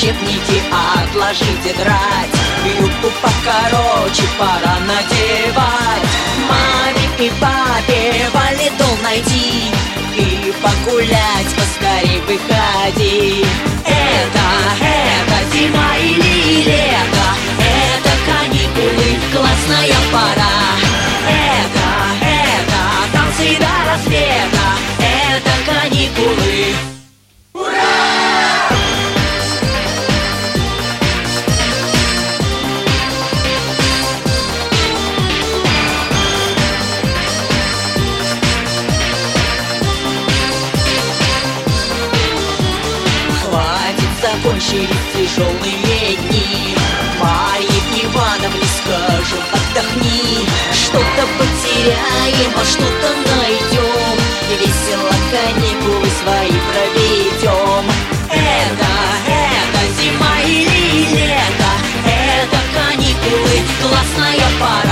учебники отложить и драть, юбку покороче пора надевать. Маме и папе валидол найти и погулять поскорей выходи. Это зима или лето, это каникулы, классная пора. Это танцы до рассвета, это каникулы. Закончились тяжелые дни, Марье Ивановне скажем: отдохни. Что-то потеряем, а что-то найдем, и весело каникулы свои проведем. Это зима или лето, это каникулы, классная пора.